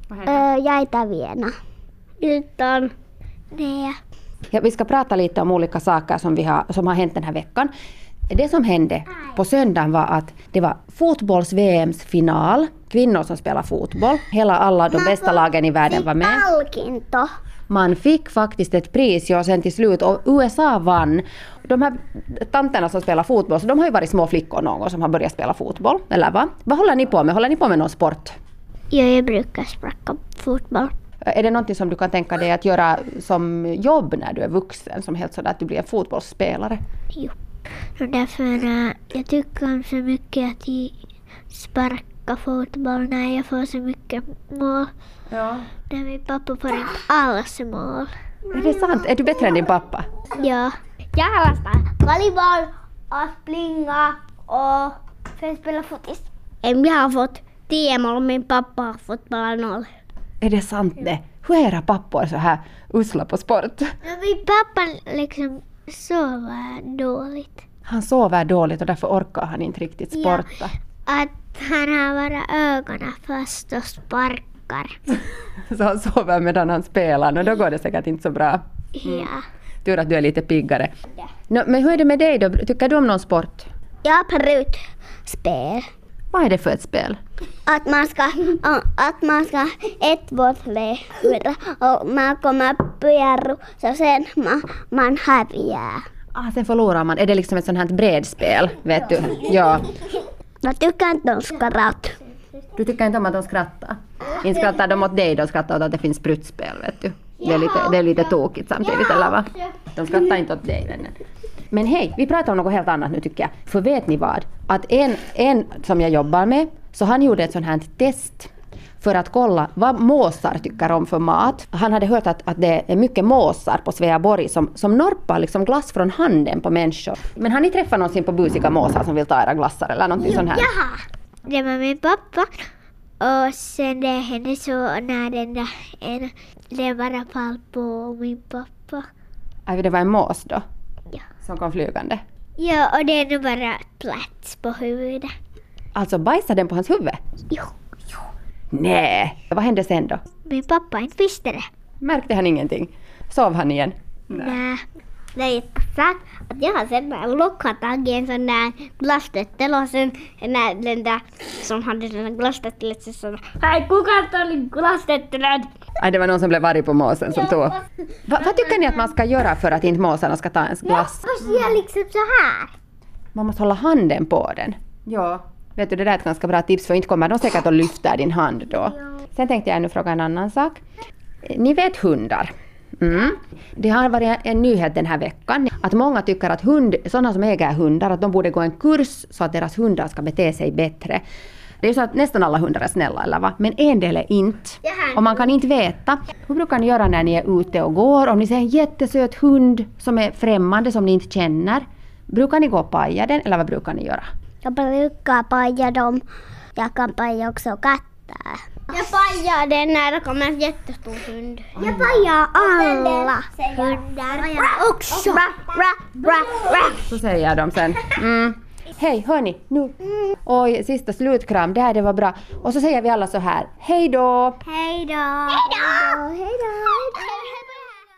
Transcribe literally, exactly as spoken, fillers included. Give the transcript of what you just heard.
Öö, jag är Taviena. Utan det. Ja, vi ska prata lite om olika saker som, vi har, som har hänt den här veckan. Det som hände på söndagen var att det var fotbolls-V M:s final. Kvinnor som spelar fotboll. Hela alla de bästa lagen i världen var med. Palkinto. Man fick faktiskt ett pris ja, sen till slut och U S A vann. De här tanterna som spelar fotboll, så de har ju varit små flickor någon gång som har börjat spela fotboll. Eller va? Vad håller ni på med? Håller ni på med någon sport? Ja, jag brukar spela fotboll. Är det någonting som du kan tänka dig att göra som jobb när du är vuxen? Som helt sådär att du blir en fotbollsspelare? Jo. Och därför äh, jag tycker så mycket att jag sparkar fotboll när jag får så mycket mål. Ja. När min pappa får inte alls mål. Är det sant? Är du bättre än din pappa? Ja. Jag har lastat volleyboll och springa och sen spela fotis. Jag har fått tio mål och min pappa har fått bara noll. Är det sant det? Hur är era pappor så här usla på sport? Men min pappa liksom sover dåligt. Han sover dåligt och därför orkar han inte riktigt sporta. Ja, att han har bara ögonen fast och sparkar. Så han sover medan han spelar och då går det säkert inte så bra. Mm. Ja. Tur att du är lite piggare. Ja. No, men hur är det med dig då? Tycker du om någon sport? Jag prutspel. Vad är det för ett spel? Att man ska, att man ska ett bollslägga och man kommer pyörru så sen man, man häviää. Ah, sen förlorar man. Är det liksom ett sånt här bredspel? Vet du? Ja. Jag tycker inte de skrattar. Du tycker inte om att de skrattar? Inte skrattar de åt dig, de skrattar åt att det finns sprutspel, vet du. Det är lite, det är lite tokigt samtidigt, eller va? De skrattar inte åt dig, vännen. Men hej, vi pratar om något helt annat nu tycker jag. För vet ni vad? Att en, en som jag jobbar med, så han gjorde ett sånt här test för att kolla vad måsar tycker om för mat. Han hade hört att, att det är mycket måsar på Sveaborg som, som norpar liksom glass från handen på människor. Men har ni träffat någonsin på busiga måsar som vill ta era glassar eller någonting sånt här? Ja, det var min pappa. Och sen det hände så när den där en, det bara fall på min pappa. Aj, det var en mås då? Ja. Som kom flygande? Ja, och det är nog bara plats på huvudet. Alltså bajsade den på hans huvud? Jo. Nej, vad hände sen då? Min pappa inte visste det. Märkte han ingenting? Sov han igen? Nej. Det är jättesagt att jag har sett när jag lockat tag i en sån där glasstöttel och sen när den där som hade den där glasstöttelet så sa hej, kuka tar glasstöttelet? Aj, det var någon som blev arg på måsen som tog. Va, vad tycker ni att man ska göra för att inte måsarna ska ta ens glass? Fast jag liksom så här. Man måste hålla handen på den. Ja. Vet du, det där är ett ganska bra tips för inte kommer de säkert att lyfta din hand då. Sen tänkte jag nu fråga en annan sak. Ni vet hundar. Mm. Det har varit en nyhet den här veckan att många tycker att hund, sådana som äger hundar, att de borde gå en kurs så att deras hundar ska bete sig bättre. Det är så att nästan alla hundar är snälla, eller va? Men en del är inte. Och man kan inte veta. Hur brukar ni göra när ni är ute och går? Om ni ser en jättesöt hund som är främmande, som ni inte känner. Brukar ni gå och paja den, eller vad brukar ni göra? Jag brukar paja dem. Jag kan paja också katter. Jag pajar den när det kommer en jättestor hund. Jag pajar alla hundar också. Så säger de sen. Mm. Hej, hörni, nu. Oj, sista slutkram, det här det var bra. Och så säger vi alla så här, hej då! Hej då! Hej då! Hej då!